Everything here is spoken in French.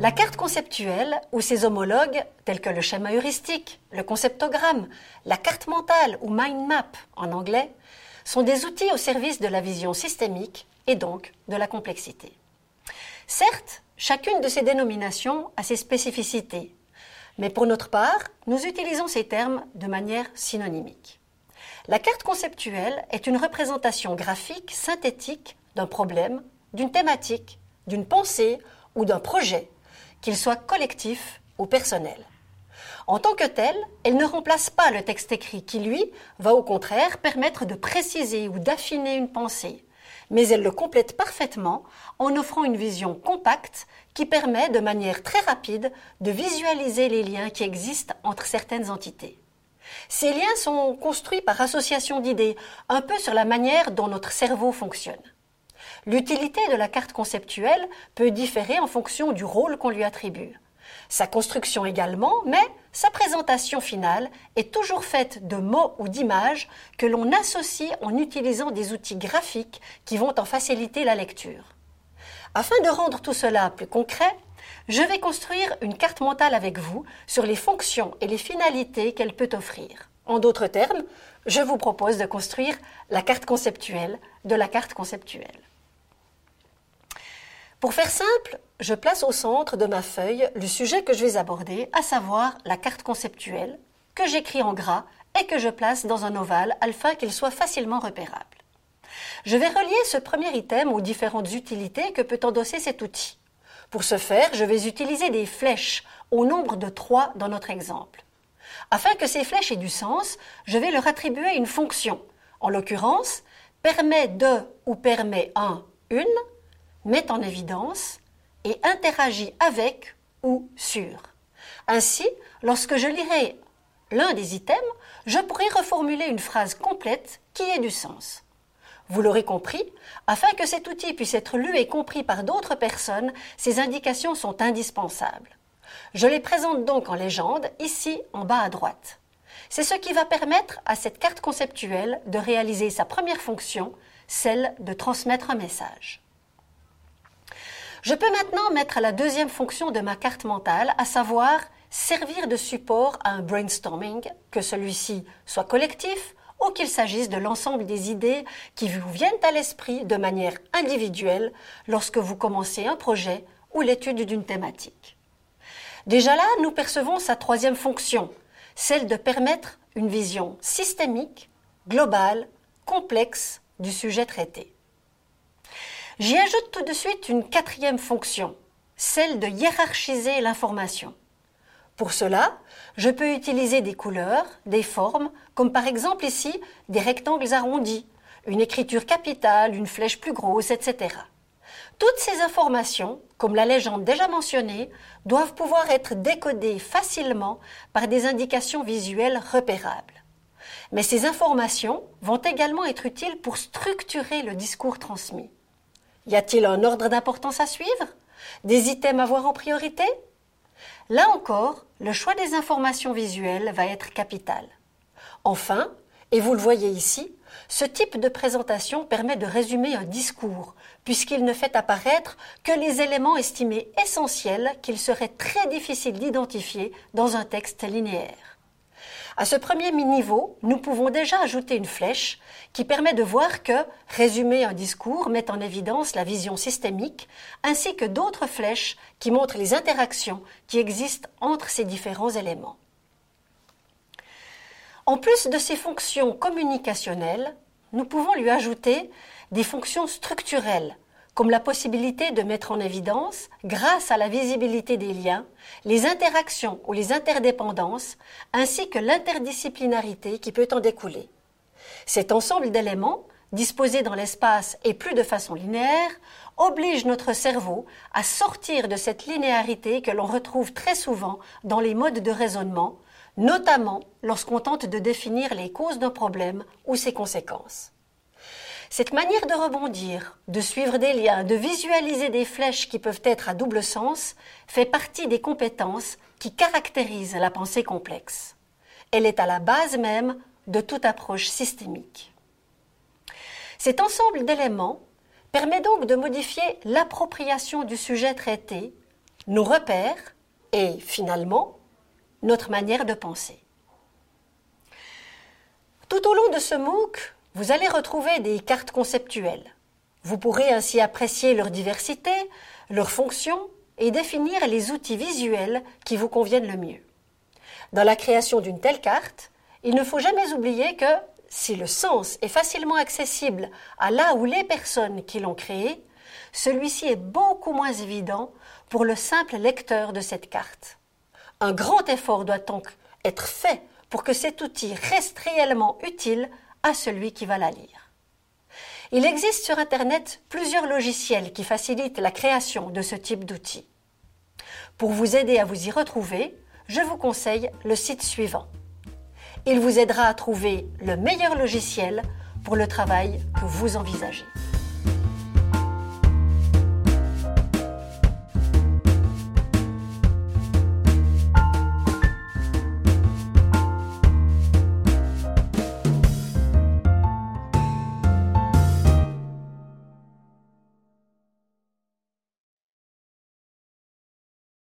La carte conceptuelle ou ses homologues, tels que le schéma heuristique, le conceptogramme, la carte mentale ou mind map en anglais, sont des outils au service de la vision systémique et donc de la complexité. Certes, chacune de ces dénominations a ses spécificités, mais pour notre part, nous utilisons ces termes de manière synonymique. La carte conceptuelle est une représentation graphique synthétique d'un problème, d'une thématique, d'une pensée ou d'un projet, qu'il soit collectif ou personnel. En tant que telle, elle ne remplace pas le texte écrit qui, lui, va au contraire permettre de préciser ou d'affiner une pensée, mais elle le complète parfaitement en offrant une vision compacte qui permet de manière très rapide de visualiser les liens qui existent entre certaines entités. Ces liens sont construits par association d'idées, un peu sur la manière dont notre cerveau fonctionne. L'utilité de la carte conceptuelle peut différer en fonction du rôle qu'on lui attribue. Sa construction également, mais sa présentation finale est toujours faite de mots ou d'images que l'on associe en utilisant des outils graphiques qui vont en faciliter la lecture. Afin de rendre tout cela plus concret, je vais construire une carte mentale avec vous sur les fonctions et les finalités qu'elle peut offrir. En d'autres termes, je vous propose de construire la carte conceptuelle de la carte conceptuelle. Pour faire simple, je place au centre de ma feuille le sujet que je vais aborder, à savoir la carte conceptuelle, que j'écris en gras et que je place dans un ovale afin qu'il soit facilement repérable. Je vais relier ce premier item aux différentes utilités que peut endosser cet outil. Pour ce faire, je vais utiliser des flèches au nombre de 3 dans notre exemple. Afin que ces flèches aient du sens, je vais leur attribuer une fonction. En l'occurrence, permet de ou permet un, une, met en évidence et interagit avec ou sur. Ainsi, lorsque je lirai l'un des items, je pourrai reformuler une phrase complète qui ait du sens. Vous l'aurez compris, afin que cet outil puisse être lu et compris par d'autres personnes, ces indications sont indispensables. Je les présente donc en légende, ici en bas à droite. C'est ce qui va permettre à cette carte conceptuelle de réaliser sa première fonction, celle de transmettre un message. Je peux maintenant mettre la deuxième fonction de ma carte mentale, à savoir servir de support à un brainstorming, que celui-ci soit collectif ou qu'il s'agisse de l'ensemble des idées qui vous viennent à l'esprit de manière individuelle lorsque vous commencez un projet ou l'étude d'une thématique. Déjà là, nous percevons sa troisième fonction, celle de permettre une vision systémique, globale, complexe du sujet traité. J'y ajoute tout de suite une quatrième fonction, celle de hiérarchiser l'information. Pour cela, je peux utiliser des couleurs, des formes, comme par exemple ici des rectangles arrondis, une écriture capitale, une flèche plus grosse, etc. Toutes ces informations, comme la légende déjà mentionnée, doivent pouvoir être décodées facilement par des indications visuelles repérables. Mais ces informations vont également être utiles pour structurer le discours transmis. Y a-t-il un ordre d'importance à suivre? Des items à voir en priorité? Là encore, le choix des informations visuelles va être capital. Enfin, et vous le voyez ici, ce type de présentation permet de résumer un discours, puisqu'il ne fait apparaître que les éléments estimés essentiels qu'il serait très difficile d'identifier dans un texte linéaire. À ce premier niveau, nous pouvons déjà ajouter une flèche qui permet de voir que résumer un discours met en évidence la vision systémique, ainsi que d'autres flèches qui montrent les interactions qui existent entre ces différents éléments. En plus de ces fonctions communicationnelles, nous pouvons lui ajouter des fonctions structurelles, comme la possibilité de mettre en évidence, grâce à la visibilité des liens, les interactions ou les interdépendances, ainsi que l'interdisciplinarité qui peut en découler. Cet ensemble d'éléments, disposés dans l'espace et plus de façon linéaire, oblige notre cerveau à sortir de cette linéarité que l'on retrouve très souvent dans les modes de raisonnement, notamment lorsqu'on tente de définir les causes d'un problème ou ses conséquences. Cette manière de rebondir, de suivre des liens, de visualiser des flèches qui peuvent être à double sens, fait partie des compétences qui caractérisent la pensée complexe. Elle est à la base même de toute approche systémique. Cet ensemble d'éléments permet donc de modifier l'appropriation du sujet traité, nos repères et, finalement, notre manière de penser. Tout au long de ce MOOC, vous allez retrouver des cartes conceptuelles. Vous pourrez ainsi apprécier leur diversité, leurs fonctions et définir les outils visuels qui vous conviennent le mieux. Dans la création d'une telle carte, il ne faut jamais oublier que si le sens est facilement accessible à la ou les personnes qui l'ont créé, celui-ci est beaucoup moins évident pour le simple lecteur de cette carte. Un grand effort doit donc être fait pour que cet outil reste réellement utile à celui qui va la lire. Il existe sur Internet plusieurs logiciels qui facilitent la création de ce type d'outils. Pour vous aider à vous y retrouver, je vous conseille le site suivant. Il vous aidera à trouver le meilleur logiciel pour le travail que vous envisagez.